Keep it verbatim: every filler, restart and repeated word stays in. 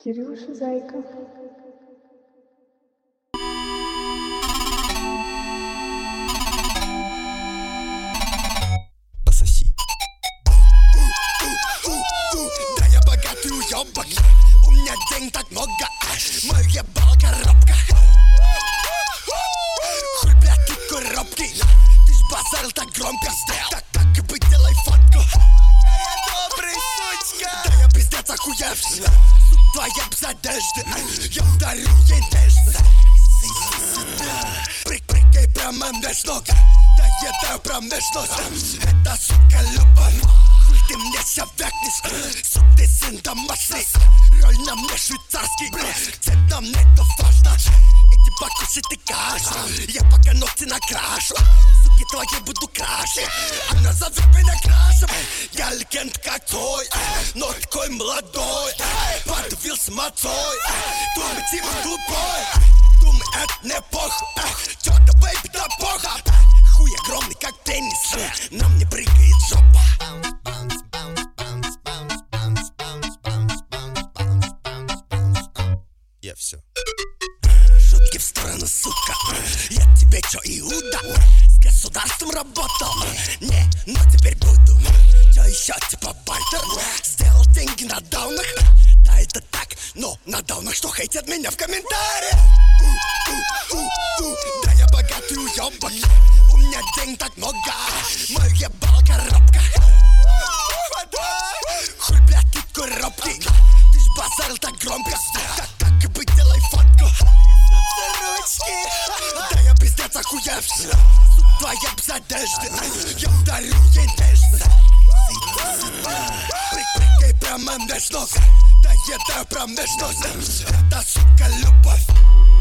Кирюша, зайка. Пососи. Да я богатый уёбок, у меня денег так много, мой ебал коробка. Хуй, блядь, ты коробки, ты ж базарил так громко. Так, так и быть, делай фотку. Я добрый, сучка. Да я пиздец охуевший, твоя без одежды, я ударю ей нежно. Прик-прикай прямо меж ног, да я даю прям меж ног. Это, сука, любовь, хуй ты мне ся вякнешь, сук ты сын домашний. Роль на мне швейцарский, цвет нам не то важно. Иди покушай ты кашу, я пока ногти накрашу. Суки твои буду краше, она зовет меня крашем. Я легенд какой, но такой молодой. Подавил с мацой, думай, типа тупой. Думай, это не похуй, чё да, бэйби, да похуй. Хуй огромный, как пенис, на мне прыгает жопа. Я все. Шутки в сторону, сука. Я тебе чё, Иуда? С государством работал? Не, но теперь буду. Чё еще, типа бартер? Сделал деньги на даунах? Да это так, но на даунах что хейтят меня в комментариях? Да я богатый уёбок, у меня денег так много, мой ебал коробка. Хуй, блядь, ты коробки, ты ж базарил так громко. Так, так и быть, делай фотку. Да я пиздец охуевший, твоя без одежды, я ударю ей нежно. Прик-прикай прямо меж ног, да я даю прям меж ног. Это, сука, любовь.